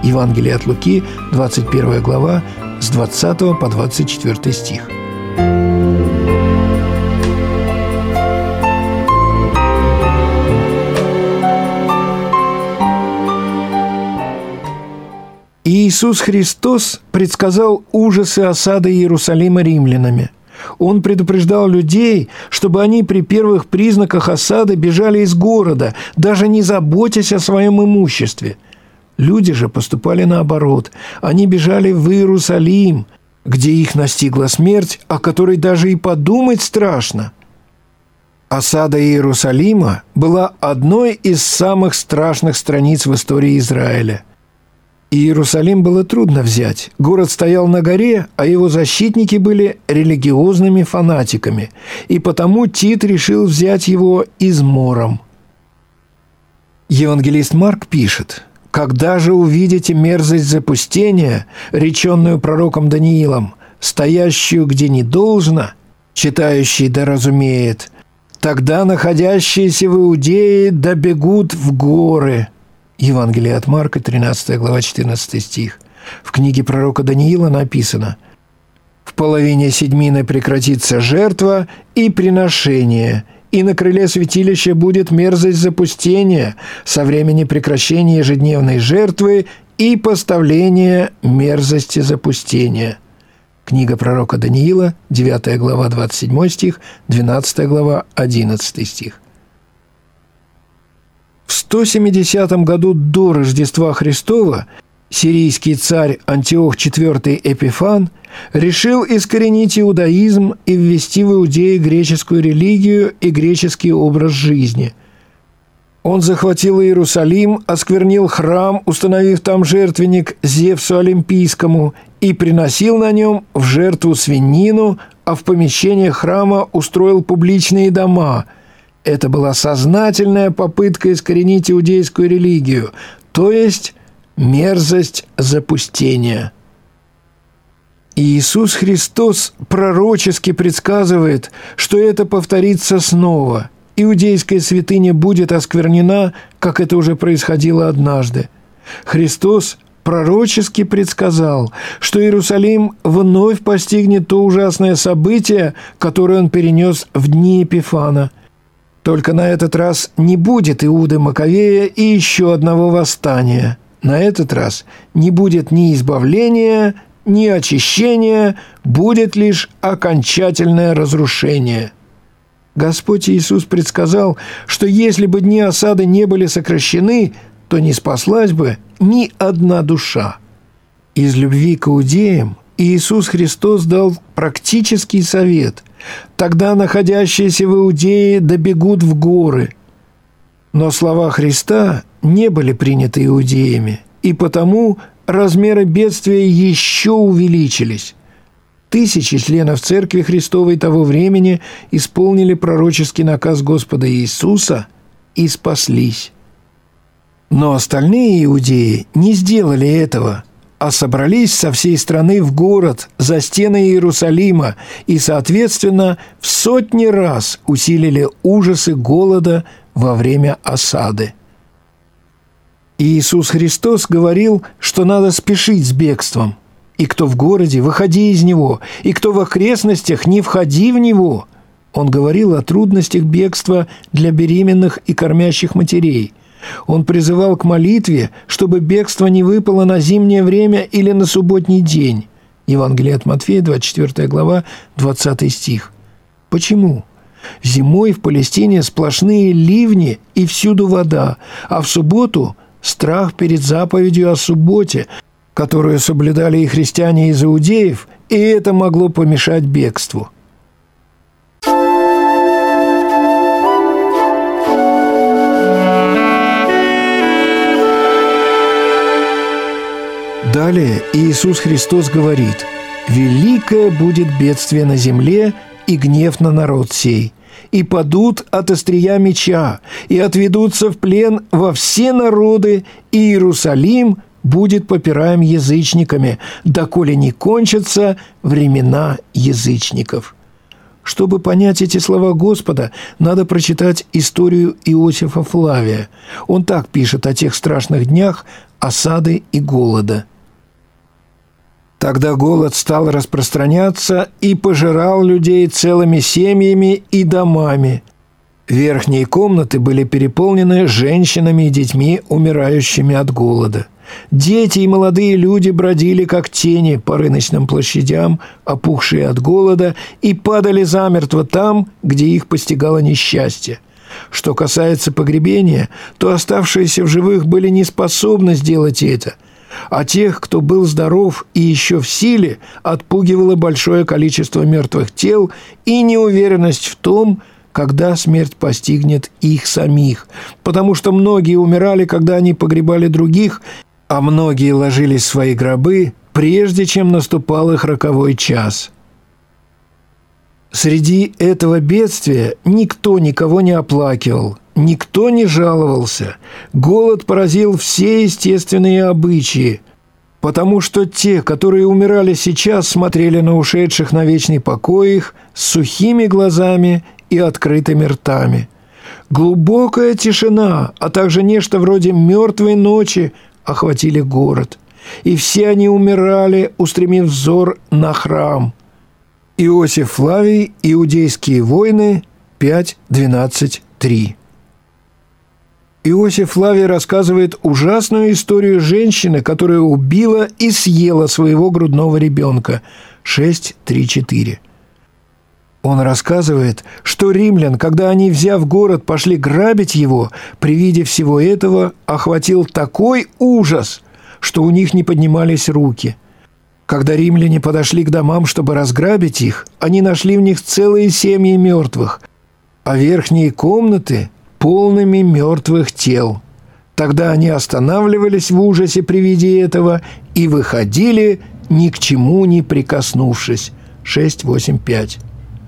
Евангелие от Луки, 21 глава, с 20 по 24 стих. Иисус Христос предсказал ужасы осады Иерусалима римлянами. Он предупреждал людей, чтобы они при первых признаках осады бежали из города, даже не заботясь о своем имуществе. Люди же поступали наоборот. Они бежали в Иерусалим, где их настигла смерть, о которой даже и подумать страшно. Осада Иерусалима была одной из самых страшных страниц в истории Израиля. Иерусалим было трудно взять. Город стоял на горе, а его защитники были религиозными фанатиками, и потому Тит решил взять его измором. Евангелист Марк пишет: «Когда же увидите мерзость запустения, реченную пророком Даниилом, стоящую где не должно, читающий да разумеет, тогда находящиеся в Иудее добегут в горы». Евангелие от Марка, 13 глава, 14 стих. В книге пророка Даниила написано: «В половине седьмины прекратится жертва и приношение, и на крыле святилища будет мерзость запустения со времени прекращения ежедневной жертвы и поставления мерзости запустения». Книга пророка Даниила, 9 глава, 27 стих, 12 глава, 11 стих. В 170 году до Рождества Христова сирийский царь Антиох IV Эпифан решил искоренить иудаизм и ввести в Иудее греческую религию и греческий образ жизни. Он захватил Иерусалим, осквернил храм, установив там жертвенник Зевсу Олимпийскому, и приносил на нем в жертву свинину, а в помещениях храма устроил публичные дома. Это была сознательная попытка искоренить иудейскую религию, то есть мерзость запустения. Иисус Христос пророчески предсказывает, что это повторится снова. Иудейская святыня будет осквернена, как это уже происходило однажды. Христос пророчески предсказал, что Иерусалим вновь постигнет то ужасное событие, которое он перенес в дни Эпифана. Только на этот раз не будет Иуды Маковея и еще одного восстания. На этот раз не будет ни избавления, ни очищения, будет лишь окончательное разрушение. Господь Иисус предсказал, что если бы дни осады не были сокращены, то не спаслась бы ни одна душа. Из любви к иудеям Иисус Христос дал практический совет: «Тогда находящиеся в Иудее добегут в горы». Но слова Христа не были приняты иудеями, и потому размеры бедствия еще увеличились. Тысячи членов Церкви Христовой того времени исполнили пророческий наказ Господа Иисуса и спаслись. Но остальные иудеи не сделали этого, а собрались со всей страны в город, за стены Иерусалима, и, соответственно, в сотни раз усилили ужасы голода во время осады. Иисус Христос говорил, что надо спешить с бегством. «И кто в городе, выходи из него, и кто в окрестностях, не входи в него». Он говорил о трудностях бегства для беременных и кормящих матерей. Он призывал к молитве, чтобы бегство не выпало на зимнее время или на субботний день. Евангелие от Матфея, 24 глава, 20 стих. Почему? Зимой в Палестине сплошные ливни и всюду вода, а в субботу страх перед заповедью о субботе, которую соблюдали и христиане из иудеев, и это могло помешать бегству. Далее Иисус Христос говорит: «Великое будет бедствие на земле и гнев на народ сей, и падут от острия меча, и отведутся в плен во все народы, и Иерусалим будет попираем язычниками, доколе не кончатся времена язычников». Чтобы понять эти слова Господа, надо прочитать историю Иосифа Флавия. Он так пишет о тех страшных днях, осады и голода. Тогда голод стал распространяться и пожирал людей целыми семьями и домами. Верхние комнаты были переполнены женщинами и детьми, умирающими от голода. Дети и молодые люди бродили, как тени, по рыночным площадям, опухшие от голода, и падали замертво там, где их постигало несчастье. Что касается погребения, то оставшиеся в живых были не способны сделать это, а тех, кто был здоров и еще в силе, отпугивало большое количество мертвых тел и неуверенность в том, когда смерть постигнет их самих, потому что многие умирали, когда они погребали других, а многие ложились в свои гробы, прежде чем наступал их роковой час. Среди этого бедствия никто никого не оплакивал, никто не жаловался. Голод поразил все естественные обычаи, потому что те, которые умирали сейчас, смотрели на ушедших на вечный покой их с сухими глазами и открытыми ртами. Глубокая тишина, а также нечто вроде мертвой ночи охватили город, и все они умирали, устремив взор на храм. Иосиф Флавий, «Иудейские войны», 5:12-3. Иосиф Флавий рассказывает ужасную историю женщины, которая убила и съела своего грудного ребенка, 6:3-4. Он рассказывает, что римлян, когда они, взяв город, пошли грабить его, при виде всего этого охватил такой ужас, что у них не поднимались руки. Когда римляне подошли к домам, чтобы разграбить их, они нашли в них целые семьи мертвых, а верхние комнаты – полными мертвых тел. Тогда они останавливались в ужасе при виде этого и выходили, ни к чему не прикоснувшись. 6:8-5.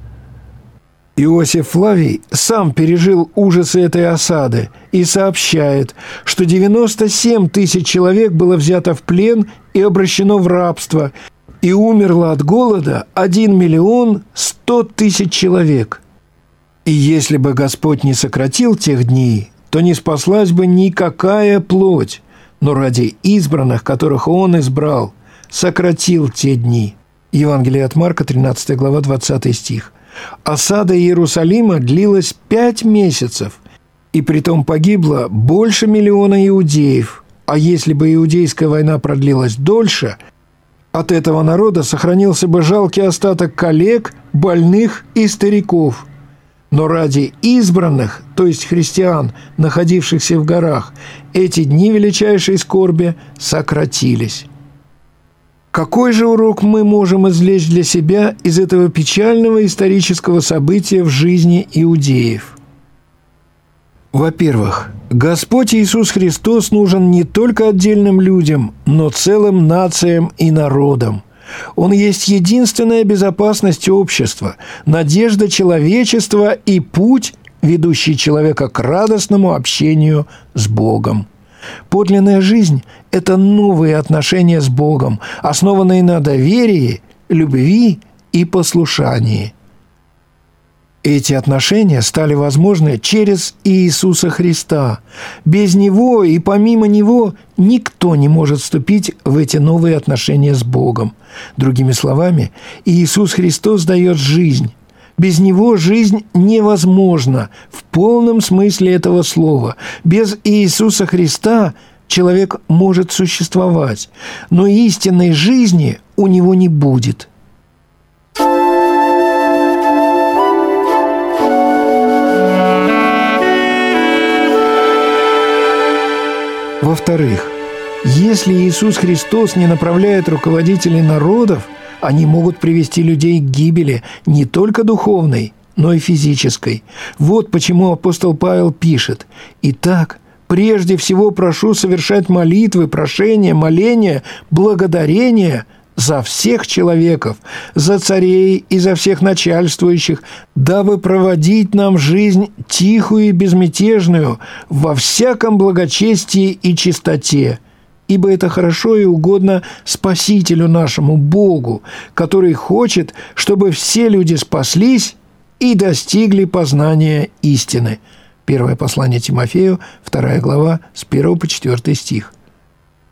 Иосиф Флавий сам пережил ужасы этой осады и сообщает, что 97 тысяч человек было взято в плен и обращено в рабство, и умерло от голода 1 100 000 человек. И если бы Господь не сократил тех дней, то не спаслась бы никакая плоть, но ради избранных, которых Он избрал, сократил те дни. Евангелие от Марка, 13 глава, 20 стих. Осада Иерусалима длилась 5 месяцев, и притом погибло больше 1 миллиона иудеев. А если бы иудейская война продлилась дольше, от этого народа сохранился бы жалкий остаток коллег, больных и стариков. Но ради избранных, то есть христиан, находившихся в горах, эти дни величайшей скорби сократились. Какой же урок мы можем извлечь для себя из этого печального исторического события в жизни иудеев? Во-первых, Господь Иисус Христос нужен не только отдельным людям, но целым нациям и народам. Он есть единственная безопасность общества, надежда человечества и путь, ведущий человека к радостному общению с Богом. Подлинная жизнь – это новые отношения с Богом, основанные на доверии, любви и послушании. Эти отношения стали возможны через Иисуса Христа. Без Него и помимо Него никто не может вступить в эти новые отношения с Богом. Другими словами, Иисус Христос дает жизнь. Без Него жизнь невозможна в полном смысле этого слова. Без Иисуса Христа человек может существовать, но истинной жизни у него не будет. Во-вторых, если Иисус Христос не направляет руководителей народов, они могут привести людей к гибели не только духовной, но и физической. Вот почему апостол Павел пишет: «Итак, прежде всего прошу совершать молитвы, прошения, моления, благодарения за всех человеков, за царей и за всех начальствующих, дабы проводить нам жизнь тихую и безмятежную во всяком благочестии и чистоте, ибо это хорошо и угодно Спасителю нашему Богу, который хочет, чтобы все люди спаслись и достигли познания истины». Первое послание Тимофею, 2 глава, с 1 по 4 стих.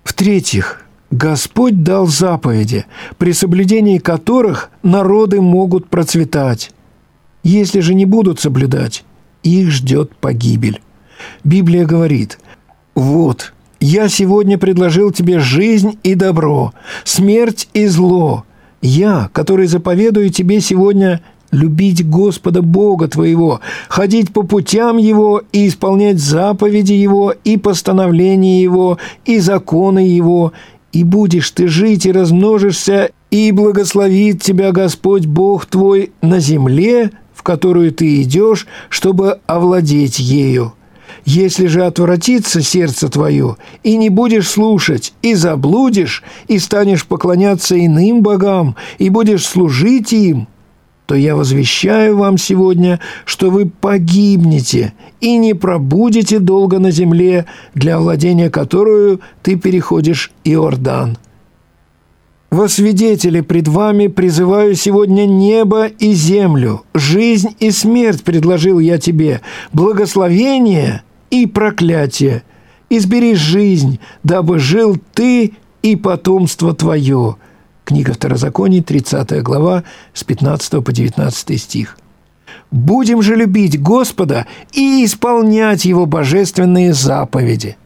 В-третьих, Господь дал заповеди, при соблюдении которых народы могут процветать. Если же не будут соблюдать, их ждет погибель. Библия говорит: «Вот, я сегодня предложил тебе жизнь и добро, смерть и зло. Я, который заповедую тебе сегодня любить Господа Бога твоего, ходить по путям Его и исполнять заповеди Его и постановления Его и законы Его, и будешь ты жить и размножишься, и благословит тебя Господь Бог твой на земле, в которую ты идешь, чтобы овладеть ею. Если же отвратится сердце твое, и не будешь слушать, и заблудишь, и станешь поклоняться иным богам, и будешь служить им, то я возвещаю вам сегодня, что вы погибнете и не пробудете долго на земле, для владения которую ты переходишь Иордан. Во свидетели пред вами призываю сегодня небо и землю, жизнь и смерть предложил я тебе, благословение и проклятие. Избери жизнь, дабы жил ты и потомство твое». Книга Второзаконий, 30 глава, с 15 по 19 стих. «Будем же любить Господа и исполнять Его божественные заповеди».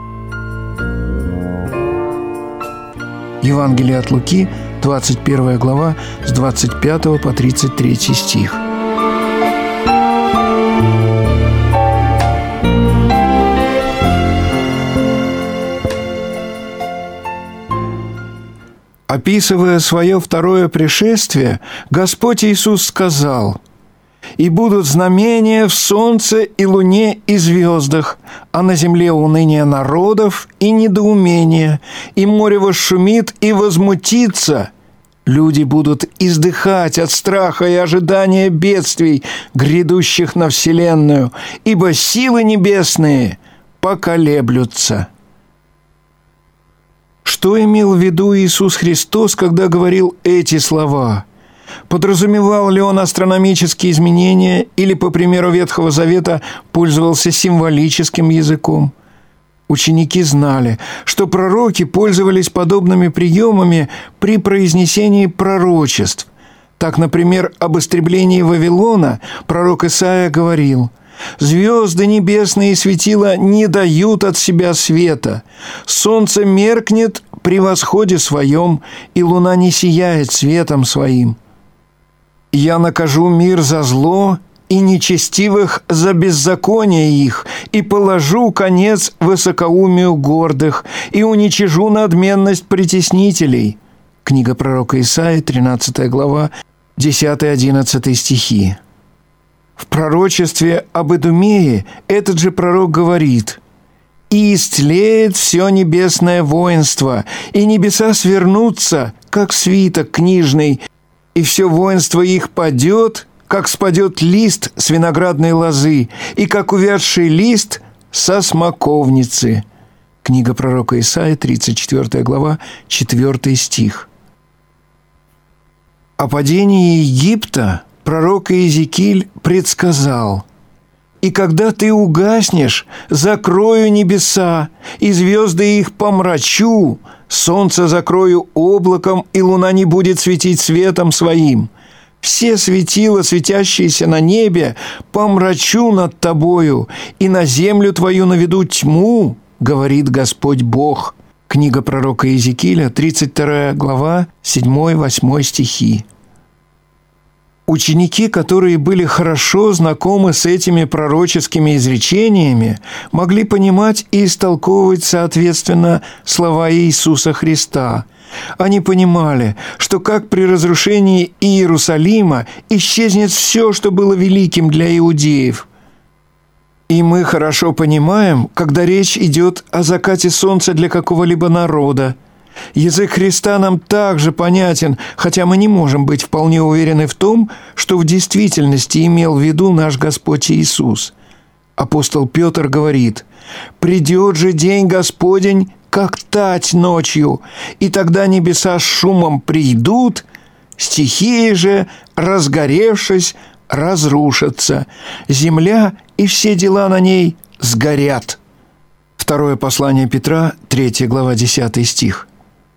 Евангелие от Луки, 21 глава, с 25 по 33 стих. Описывая свое второе пришествие, Господь Иисус сказал: «И будут знамения в солнце и луне и звездах, а на земле уныние народов и недоумение, и море восшумит и возмутится. Люди будут издыхать от страха и ожидания бедствий, грядущих на вселенную, ибо силы небесные поколеблются». Что имел в виду Иисус Христос, когда говорил эти слова? Подразумевал ли он астрономические изменения или, по примеру Ветхого Завета, пользовался символическим языком? Ученики знали, что пророки пользовались подобными приемами при произнесении пророчеств. Так, например, об истреблении Вавилона пророк Исаия говорил: «Звезды небесные и светила не дают от себя света. Солнце меркнет при восходе своем, и луна не сияет светом своим. Я накажу мир за зло и нечестивых за беззаконие их, и положу конец высокоумию гордых, и уничижу надменность притеснителей». Книга пророка Исаии, 13 глава, 10-11 стихи. В пророчестве об Идумее этот же пророк говорит: «И истлеет все небесное воинство, и небеса свернутся, как свиток книжный, и все воинство их падет, как спадет лист с виноградной лозы, и как увядший лист со смоковницы». Книга пророка Исаии, 34 глава, 4 стих. О падении Египта пророк Иезекииль предсказал: «И когда ты угаснешь, закрою небеса, и звезды их помрачу, солнце закрою облаком, и луна не будет светить светом своим. Все светила, светящиеся на небе, помрачу над тобою, и на землю твою наведу тьму, говорит Господь Бог». Книга пророка Иезекииля, 32 глава, 7-8 стихи. Ученики, которые были хорошо знакомы с этими пророческими изречениями, могли понимать и истолковывать соответственно слова Иисуса Христа. Они понимали, что как при разрушении Иерусалима исчезнет все, что было великим для иудеев. И мы хорошо понимаем, когда речь идет о закате солнца для какого-либо народа. Язык Христа нам также понятен, хотя мы не можем быть вполне уверены в том, что в действительности имел в виду наш Господь Иисус. Апостол Петр говорит: «Придет же день Господень, как тать ночью, и тогда небеса с шумом придут, стихии же, разгоревшись, разрушатся, земля и все дела на ней сгорят». Второе послание Петра, 3 глава, 10 стих.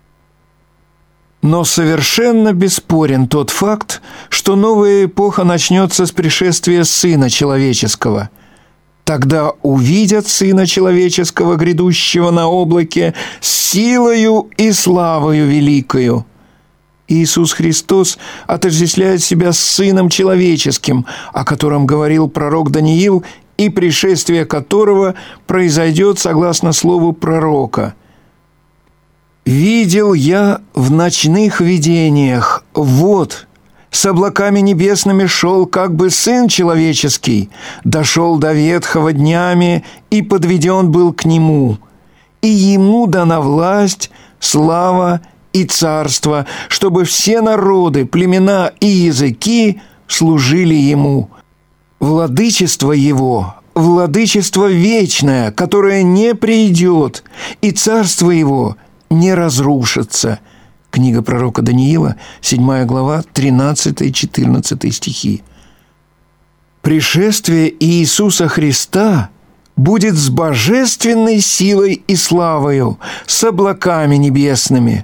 Но совершенно бесспорен тот факт, что новая эпоха начнется с пришествия Сына Человеческого. Тогда увидят Сына Человеческого, грядущего на облаке, с силою и славою великою. Иисус Христос отождествляет себя с Сыном Человеческим, о котором говорил пророк Даниил, и пришествие которого произойдет согласно слову пророка. «Видел я в ночных видениях, вот, с облаками небесными шел, как бы Сын Человеческий, дошел до ветхого днями и подведен был к Нему, и Ему дана власть, слава и царство, чтобы все народы, племена и языки служили Ему. Владычество Его – владычество вечное, которое не придет, и царство Его – не разрушится». Книга пророка Даниила, 7 глава, 13-14 стихи. Пришествие Иисуса Христа будет с божественной силой и славою, с облаками небесными.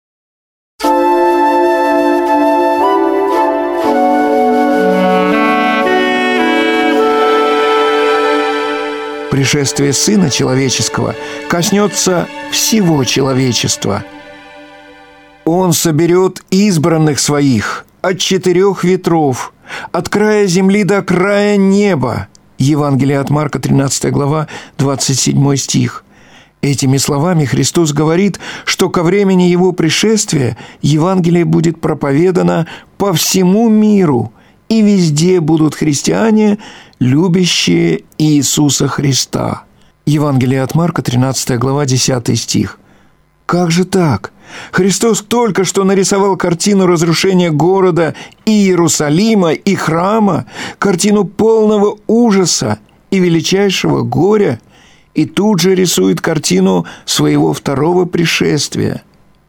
Пришествие Сына Человеческого коснется всего человечества. Он соберет избранных Своих от 4 ветров, от края земли до края неба. Евангелие от Марка, 13 глава, 27 стих. Этими словами Христос говорит, что ко времени Его пришествия Евангелие будет проповедано по всему миру, и везде будут христиане, любящие Иисуса Христа. Евангелие от Марка, 13 глава, 10 стих. Как же так? Христос только что нарисовал картину разрушения города Иерусалима и храма, картину полного ужаса и величайшего горя, и тут же рисует картину своего второго пришествия.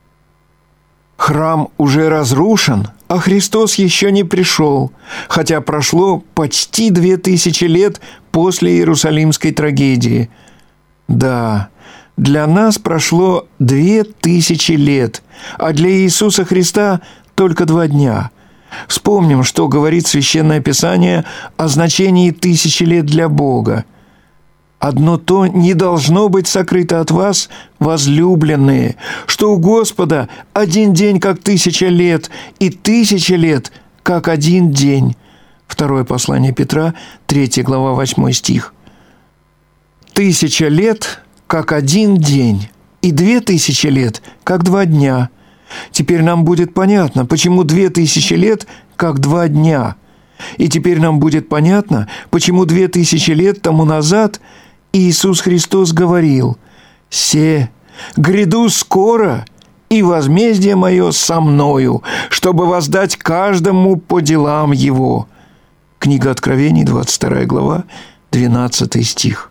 Храм уже разрушен, а Христос еще не пришел, хотя прошло почти 2000 лет после Иерусалимской трагедии. Да, для нас прошло 2000 лет, а для Иисуса Христа только 2 дня. Вспомним, что говорит Священное Писание о значении 1000 лет для Бога. «Одно то не должно быть сокрыто от вас, возлюбленные, что у Господа 1 день, как 1000 лет, и 1000 лет, как 1 день». Второе послание Петра, 3 глава, 8 стих. 1000 лет, как 1 день, и 2000 лет, как 2 дня. Теперь нам будет понятно, почему 2000 лет, как 2 дня. И теперь нам будет понятно, почему 2000 лет тому назад Иисус Христос говорил: «Се, гряду скоро, и возмездие мое со мною, чтобы воздать каждому по делам его». Книга Откровений, 22 глава, 12 стих.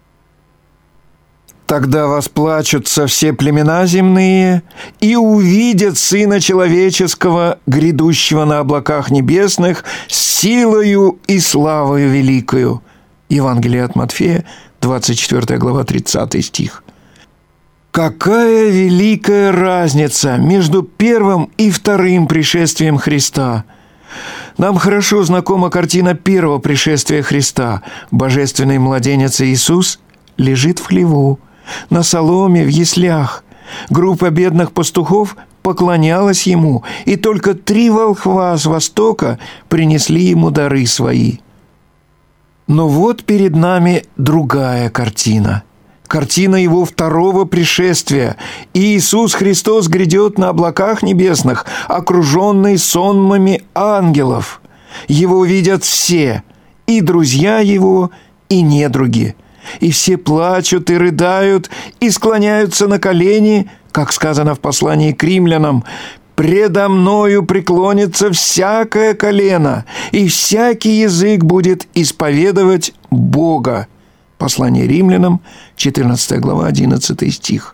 «Тогда восплачутся все племена земные, и увидят Сына Человеческого, грядущего на облаках небесных, с силою и славою великою». Евангелие от Матфея, 24 глава, 30 стих. Какая великая разница между первым и вторым пришествием Христа! Нам хорошо знакома картина первого пришествия Христа. Божественный младенец Иисус лежит в хлеву, на соломе, в яслях. Группа бедных пастухов поклонялась Ему, и только 3 волхва с востока принесли Ему дары свои. Но вот перед нами другая картина. Картина Его второго пришествия. Иисус Христос грядет на облаках небесных, окруженный сонмами ангелов. Его видят все, и друзья Его, и недруги. И все плачут и рыдают, и склоняются на колени, как сказано в послании к римлянам: «Предо мною преклонится всякое колено, и всякий язык будет исповедовать Бога». Послание римлянам, 14 глава, 11 стих.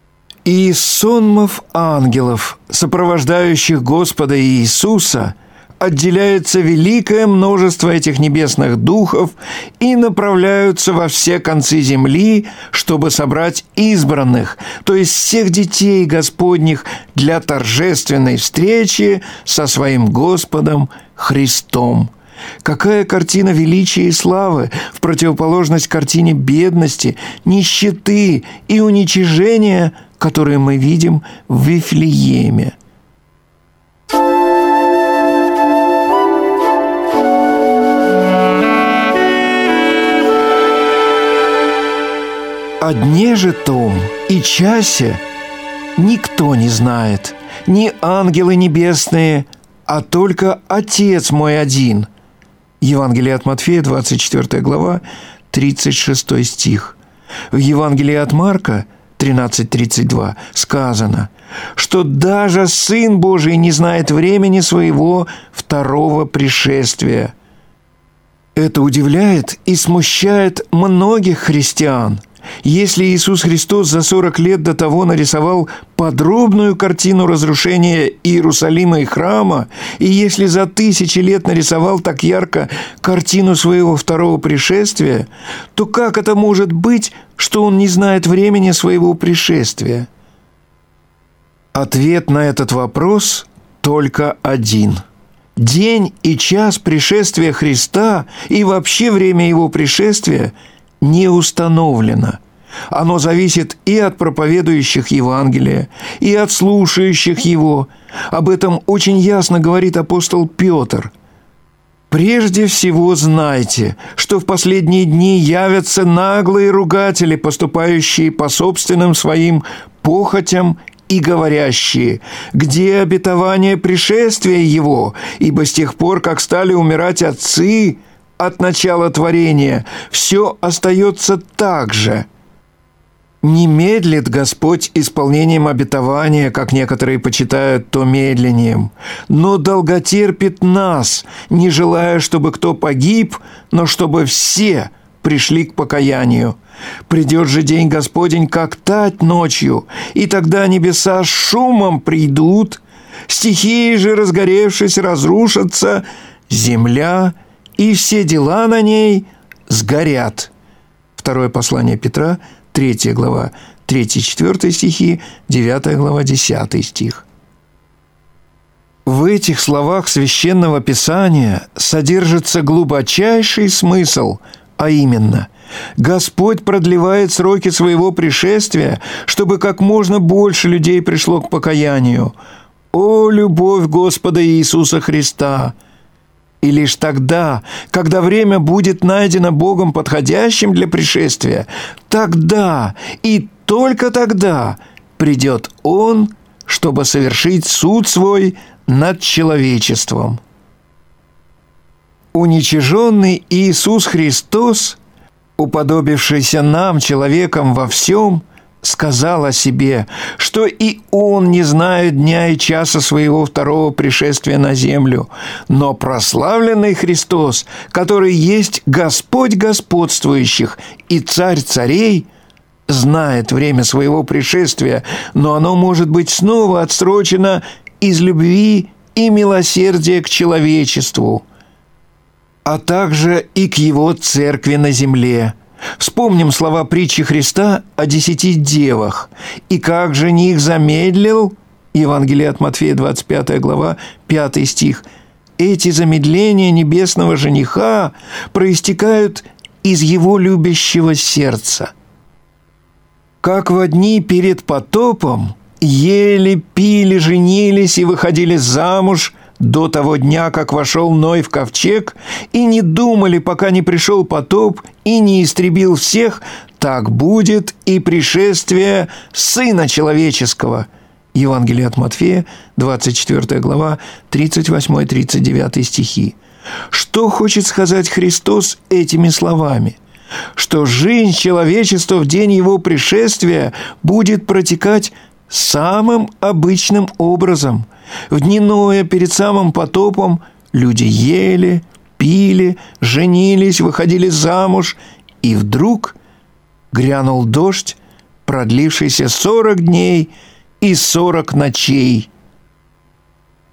«И из сонмов ангелов, сопровождающих Господа Иисуса, отделяется великое множество этих небесных духов и направляются во все концы земли, чтобы собрать избранных, то есть всех детей Господних, для торжественной встречи со своим Господом Христом. Какая картина величия и славы в противоположность картине бедности, нищеты и уничижения, которые мы видим в Вифлееме. О дне же том и часе никто не знает, ни ангелы небесные, а только Отец мой один». Евангелие от Матфея, 24 глава, 36 стих. В Евангелии от Марка, 13:32, сказано, что даже Сын Божий не знает времени своего второго пришествия. Это удивляет и смущает многих христиан. Если Иисус Христос за 40 лет до того нарисовал подробную картину разрушения Иерусалима и храма, и если за 1000 лет нарисовал так ярко картину своего второго пришествия, то как это может быть, что Он не знает времени своего пришествия? Ответ на этот вопрос только один. День и час пришествия Христа и вообще время Его пришествия не установлено. Оно зависит и от проповедующих Евангелие, и от слушающих его. Об этом очень ясно говорит апостол Петр. «Прежде всего знайте, что в последние дни явятся наглые ругатели, поступающие по собственным своим похотям и говорящие, где обетование пришествия его, ибо с тех пор, как стали умирать отцы от начала творения, все остается так же. Не медлит Господь исполнением обетования, как некоторые почитают то медлением, но долготерпит нас, не желая, чтобы кто погиб, но чтобы все пришли к покаянию. Придет же день Господень, как тать ночью, и тогда небеса с шумом придут, стихии же, разгоревшись, разрушатся, земля и все дела на ней сгорят». Второе послание Петра, 3 глава, 3-4 стихи, 9 глава, 10 стих. В этих словах Священного Писания содержится глубочайший смысл, а именно, Господь продлевает сроки своего пришествия, чтобы как можно больше людей пришло к покаянию. О, любовь Господа Иисуса Христа! И лишь тогда, когда время будет найдено Богом подходящим для пришествия, тогда и только тогда придет Он, чтобы совершить суд свой над человечеством. Уничиженный Иисус Христос, уподобившийся нам, человеком во всем, сказал о себе, что и Он не знает дня и часа своего второго пришествия на землю, но прославленный Христос, который есть Господь господствующих и Царь царей, знает время своего пришествия, но оно может быть снова отсрочено из любви и милосердия к человечеству, а также и к Его церкви на земле. Вспомним слова притчи Христа о 10 девах. «И как жених замедлил» Евангелие от Матфея, 25 глава, 5 стих. Эти замедления небесного жениха проистекают из его любящего сердца. Как во дни перед потопом ели, пили, женились и выходили замуж до того дня, как вошел Ной в ковчег, и не думали, пока не пришел потоп и не истребил всех, так будет и пришествие Сына Человеческого». Евангелие от Матфея, 24 глава, 38-39 стихи. Что хочет сказать Христос этими словами? Что жизнь человечества в день Его пришествия будет протекать самым обычным образом. В дни Ноя перед самым потопом люди ели, пили, женились, выходили замуж, и вдруг грянул дождь, продлившийся 40 дней и 40 ночей.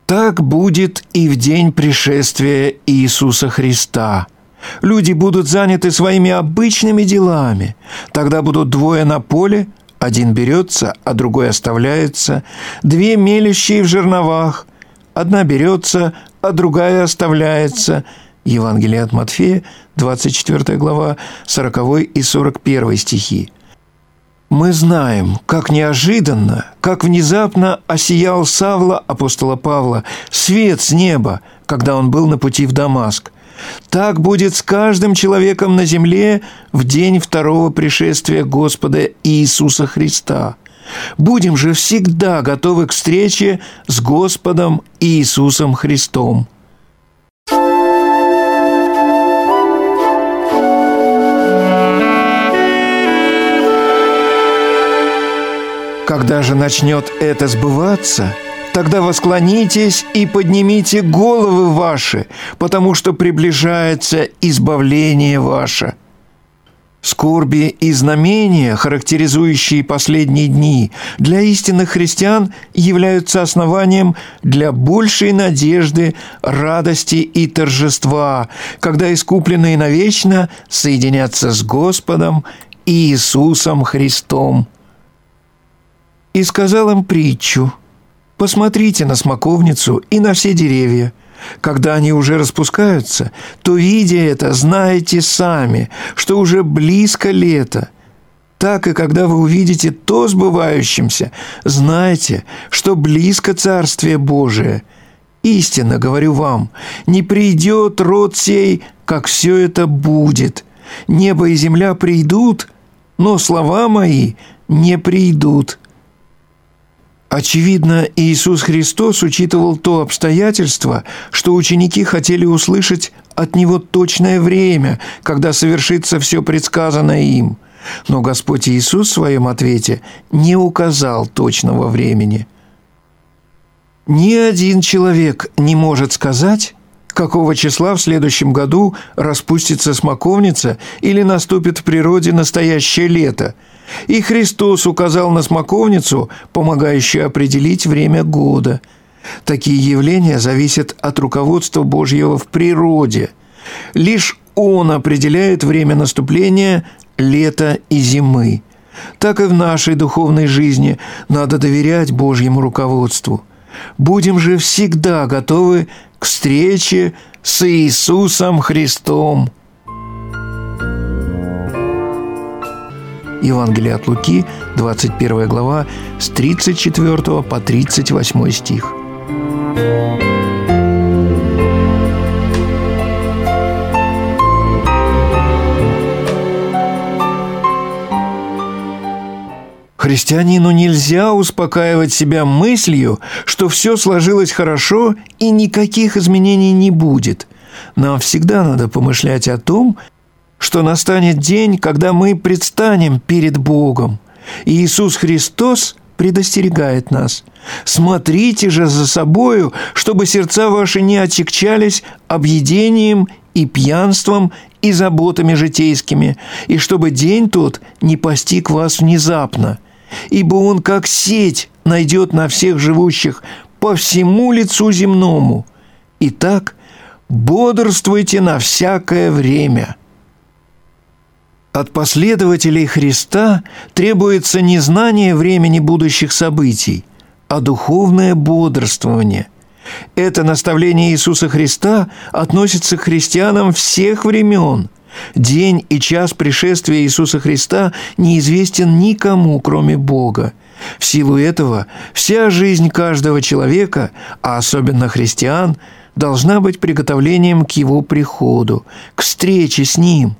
Так будет и в день пришествия Иисуса Христа. Люди будут заняты своими обычными делами. Тогда будут двое на поле, один берется, а другой оставляется, две мелящие в жерновах, одна берется, а другая оставляется. Евангелие от Матфея, 24 глава, 40 и 41 стихи. Мы знаем, как неожиданно, как внезапно осиял Савла, апостола Павла, свет с неба, когда он был на пути в Дамаск. Так будет с каждым человеком на земле в день второго пришествия Господа Иисуса Христа. Будем же всегда готовы к встрече с Господом Иисусом Христом. Когда же начнет это сбываться, тогда восклонитесь и поднимите головы ваши, потому что приближается избавление ваше. Скорби и знамения, характеризующие последние дни, для истинных христиан являются основанием для большей надежды, радости и торжества, когда искупленные навечно соединятся с Господом Иисусом Христом. И сказал им притчу: «Посмотрите на смоковницу и на все деревья. Когда они уже распускаются, то, видя это, знаете сами, что уже близко лето. Так и когда вы увидите то сбывающимся, знайте, что близко Царствие Божие. Истинно говорю вам, не придет род сей, как все это будет. Небо и земля придут, но слова мои не придут». Очевидно, Иисус Христос учитывал то обстоятельство, что ученики хотели услышать от Него точное время, когда совершится все предсказанное им. Но Господь Иисус в своем ответе не указал точного времени. Ни один человек не может сказать, какого числа в следующем году распустится смоковница или наступит в природе настоящее лето. И Христос указал на смоковницу, помогающую определить время года. Такие явления зависят от руководства Божьего в природе. Лишь Он определяет время наступления лета и зимы. Так и в нашей духовной жизни надо доверять Божьему руководству. Будем же всегда готовы к встрече с Иисусом Христом. Евангелие от Луки, 21 глава, с 34 по 38 стих. Христианину нельзя успокаивать себя мыслью, что все сложилось хорошо и никаких изменений не будет. Нам всегда надо помышлять о том, что настанет день, когда мы предстанем перед Богом. И Иисус Христос предостерегает нас: «Смотрите же за собою, чтобы сердца ваши не отягчались объедением и пьянством и заботами житейскими, и чтобы день тот не постиг вас внезапно. Ибо он, как сеть, найдет на всех живущих по всему лицу земному. Итак, бодрствуйте на всякое время». От последователей Христа требуется не знание времени будущих событий, а духовное бодрствование. Это наставление Иисуса Христа относится к христианам всех времен. День и час пришествия Иисуса Христа неизвестен никому, кроме Бога. В силу этого вся жизнь каждого человека, а особенно христиан, должна быть приготовлением к Его приходу, к встрече с Ним.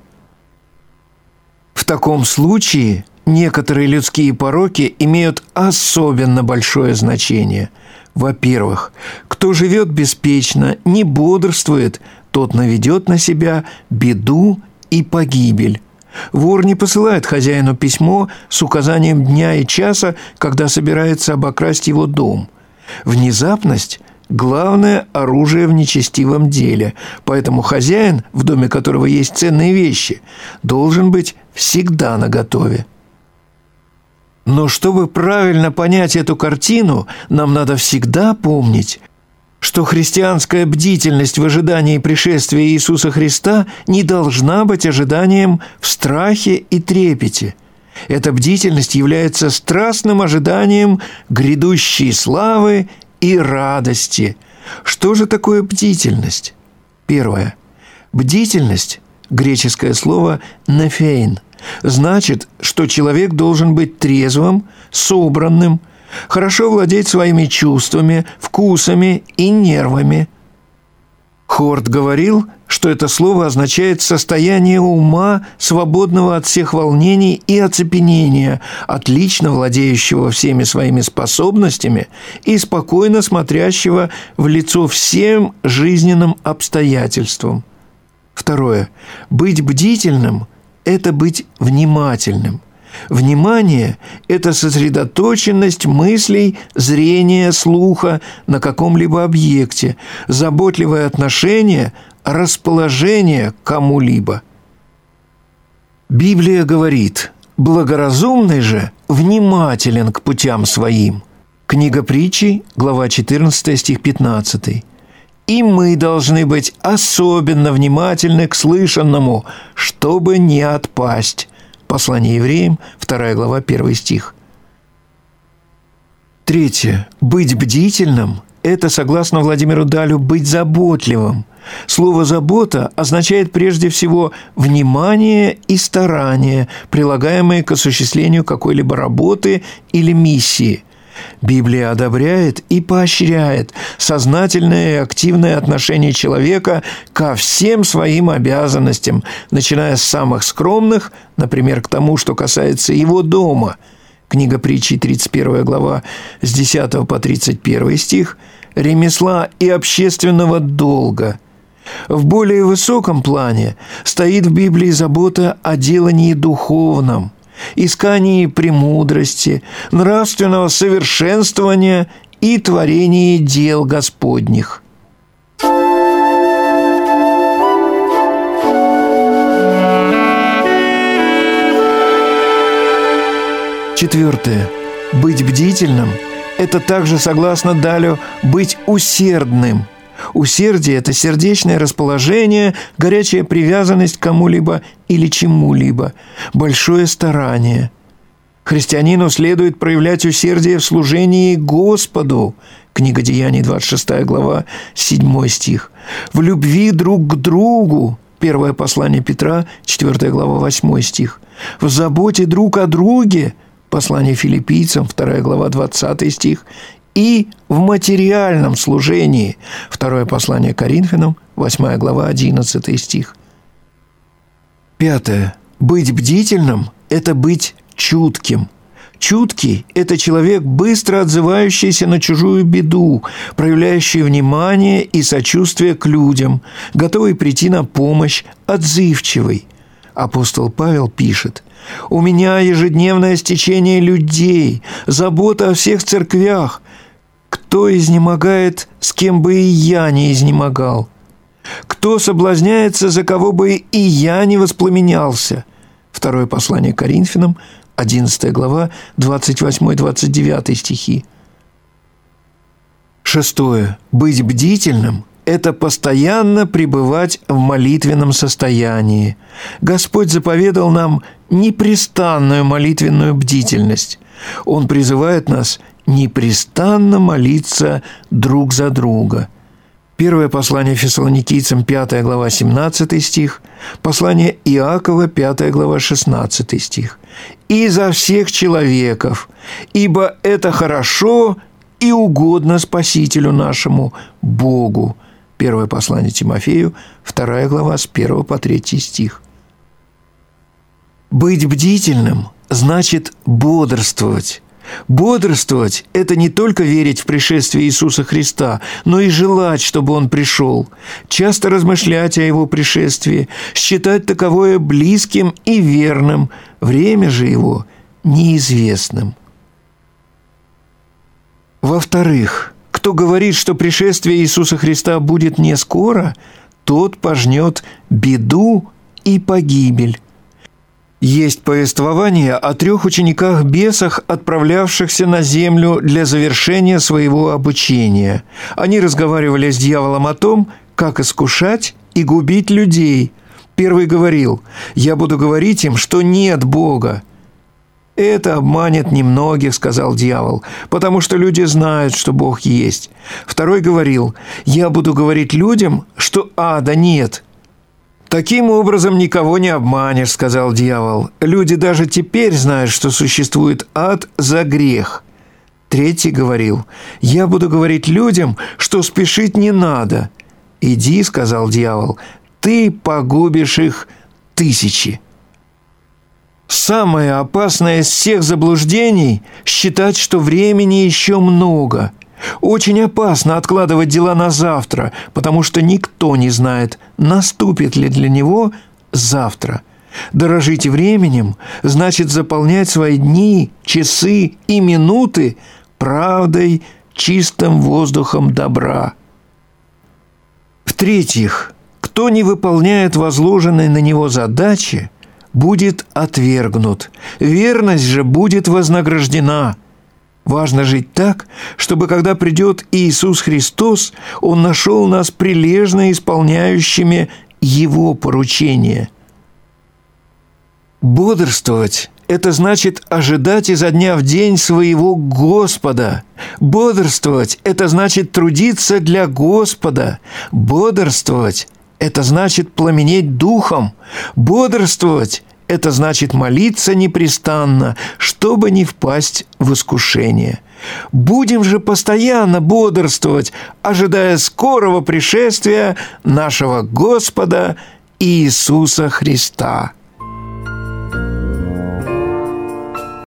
В таком случае некоторые людские пороки имеют особенно большое значение. Во-первых, кто живет беспечно, не бодрствует, тот наведет на себя беду и погибель. Вор не посылает хозяину письмо с указанием дня и часа, когда собирается обокрасть его дом. Внезапность – главное оружие в нечестивом деле, поэтому хозяин, в доме которого есть ценные вещи, должен быть всегда наготове. Но чтобы правильно понять эту картину, нам надо всегда помнить, что христианская бдительность в ожидании пришествия Иисуса Христа не должна быть ожиданием в страхе и трепете. Эта бдительность является страстным ожиданием грядущей славы и радости. Что же такое бдительность? Первое. Бдительность, греческое слово «нефейн», значит, что человек должен быть трезвым, собранным, хорошо владеть своими чувствами, вкусами и нервами. Хорт говорил, что это слово означает состояние ума, свободного от всех волнений и оцепенения, отлично владеющего всеми своими способностями и спокойно смотрящего в лицо всем жизненным обстоятельствам. Второе. Быть бдительным – это быть внимательным. Внимание – это сосредоточенность мыслей, зрения, слуха на каком-либо объекте, заботливое отношение, расположение к кому-либо. Библия говорит: «Благоразумный же внимателен к путям своим». Книга Притчи, глава 14, стих 15. «И мы должны быть особенно внимательны к слышанному, чтобы не отпасть». Послание евреям, 2 глава, 1 стих. Третье. Быть бдительным – это, согласно Владимиру Далю, быть заботливым. Слово «забота» означает прежде всего внимание и старание, прилагаемые к осуществлению какой-либо работы или миссии. Библия одобряет и поощряет сознательное и активное отношение человека ко всем своим обязанностям, начиная с самых скромных, например, к тому, что касается его дома. Книга Притчи, 31 глава, с 10 по 31 стих, ремесла и общественного долга. В более высоком плане стоит в Библии забота о делании духовном, искании премудрости, нравственного совершенствования и творении дел Господних. Четвертое. Быть бдительным – это также, согласно Далю, быть усердным. Усердие – это сердечное расположение, горячая привязанность к кому-либо или чему-либо, большое старание. Христианину следует проявлять усердие в служении Господу. Книга Деяний, 26 глава, 7 стих. В любви друг к другу. Первое послание Петра, 4 глава, 8 стих. В заботе друг о друге. Послание Филиппийцам, 2 глава, 20 стих. И в материальном служении. Второе послание Коринфянам, 8 глава, 11 стих. Пятое. Быть бдительным – это быть чутким. Чуткий – это человек, быстро отзывающийся на чужую беду, проявляющий внимание и сочувствие к людям, готовый прийти на помощь, отзывчивый. Апостол Павел пишет: «У меня ежедневное стечение людей, забота о всех церквях. Кто изнемогает, с кем бы и я не изнемогал? Кто соблазняется, за кого бы и я не воспламенялся?» Второе послание Коринфянам, 11 глава, 28-29 стихи. Шестое. Быть бдительным – это постоянно пребывать в молитвенном состоянии. Господь заповедал нам непрестанную молитвенную бдительность. Он призывает нас непрестанно молиться друг за друга. Первое послание Фессалоникийцам, 5 глава, 17 стих, послание Иакова, 5 глава, 16 стих. «И за всех человеков, ибо это хорошо и угодно Спасителю нашему, Богу». Первое послание Тимофею, 2 глава, с 1 по 3 стих. Быть бдительным значит бодрствовать. Бодрствовать – это не только верить в пришествие Иисуса Христа, но и желать, чтобы Он пришел, часто размышлять о Его пришествии, считать таковое близким и верным, время же Его неизвестным. Во-вторых, кто говорит, что пришествие Иисуса Христа будет не скоро, тот пожнет беду и погибель. Есть повествование о 3 учениках-бесах, отправлявшихся на землю для завершения своего обучения. Они разговаривали с дьяволом о том, как искушать и губить людей. Первый говорил: «Я буду говорить им, что нет Бога». «Это обманет немногих», — сказал дьявол, «потому что люди знают, что Бог есть». Второй говорил: «Я буду говорить людям, что ада нет». «Таким образом никого не обманешь», — сказал дьявол. «Люди даже теперь знают, что существует ад за грех». Третий говорил: «Я буду говорить людям, что спешить не надо». «Иди», — сказал дьявол, — «ты погубишь их тысячи». Самое опасное из всех заблуждений – считать, что времени еще много. Очень опасно откладывать дела на завтра, потому что никто не знает, наступит ли для него завтра. Дорожить временем значит заполнять свои дни, часы и минуты правдой, чистым воздухом добра. В-третьих, кто не выполняет возложенные на него задачи, будет отвергнут. Верность же будет вознаграждена. Важно жить так, чтобы, когда придет Иисус Христос, Он нашел нас прилежно исполняющими Его поручения. Бодрствовать – это значит ожидать изо дня в день своего Господа. Бодрствовать – это значит трудиться для Господа. Бодрствовать – это значит пламенеть духом. Бодрствовать – это значит молиться непрестанно, чтобы не впасть в искушение. Будем же постоянно бодрствовать, ожидая скорого пришествия нашего Господа Иисуса Христа.